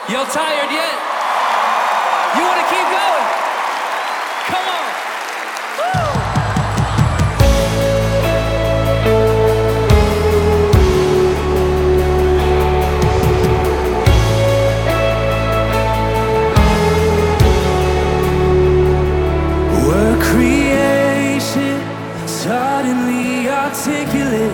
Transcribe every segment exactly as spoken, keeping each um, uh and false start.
Y'all tired yet? You want to keep going? Come on. We're creation, suddenly articulate,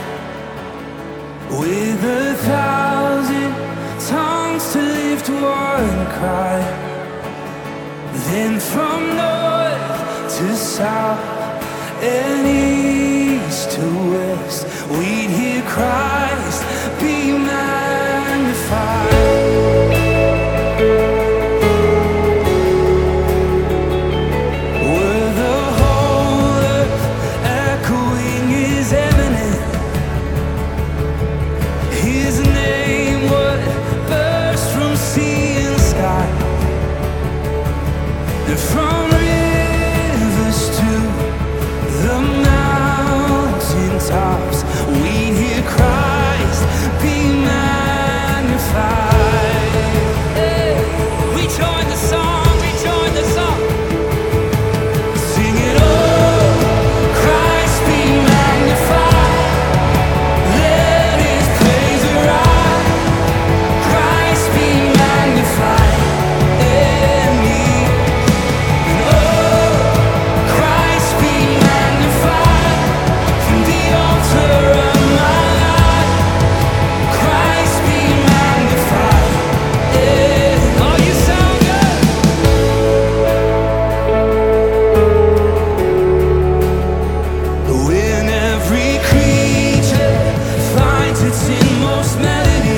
with a thousand tongues to lift one cry. Then from north to south and east to west, we'd hear Christ be magnified. Were the whole earth echoing His eminence, His name would burst from sea and sky. And from rivers to the mountain tops, we hear Christ be magnified. Hey, we join the song, we join the song. Sing it all, Christ be magnified. Let His praise arise. Christ be magnified in me. Christ be magnified from the altar of my life. Christ be magnified. Oh, you sound good. When every creature finds its inmost melody,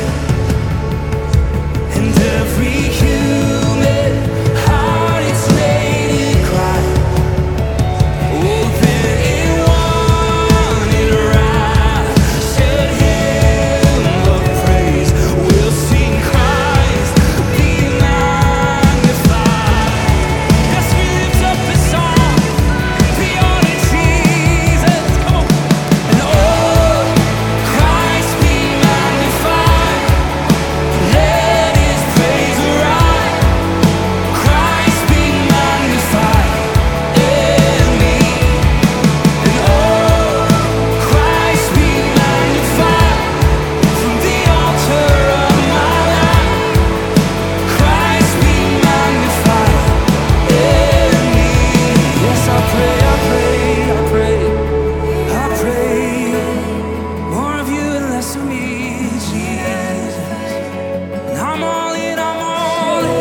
and every human heart its native cry. Oh, then in one enraptured hymn of praise, we'll sing Christ be magnified. Yes, we lift up the song, beyond it, Jesus. Come on. And oh, Christ be magnified. Let His praise arise. Christ be magnified in me. And oh, Christ be magnified from the altar of my life. Christ be magnified in me. Yes, I pray, I pray, I pray, I pray. More of You and less of me, Jesus. And I'm all in, I'm all in.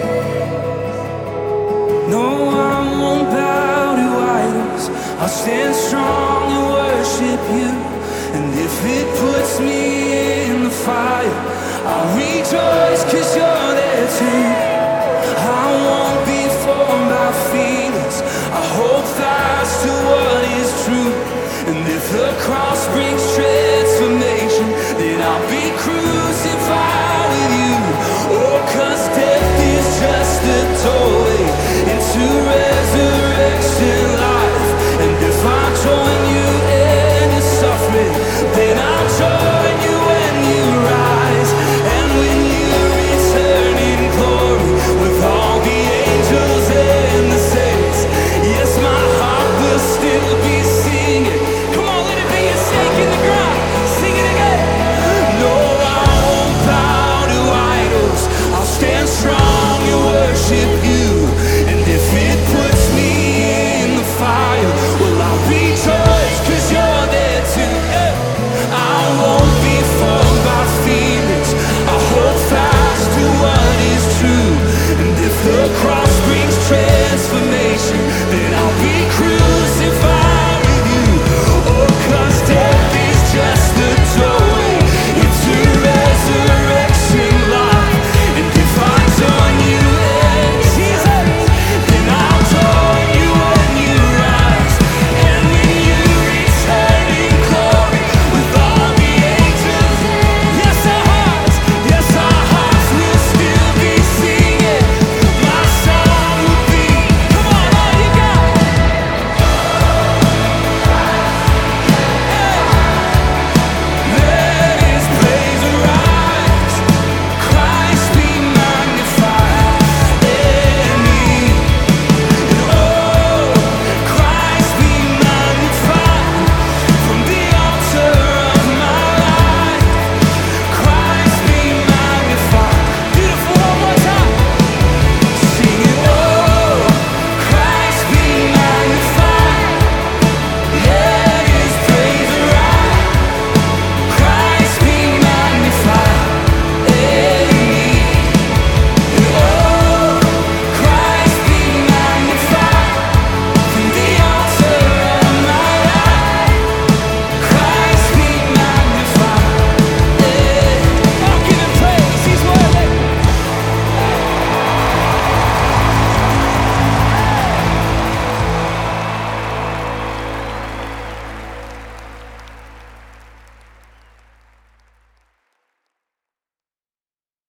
No, I won't bow to idols. I'll stand strong and worship You. And if it puts me in the fire, I'll rejoice 'cause You're there too. I won't be formed by feelings. I hold fast to what is true. And if the cross brings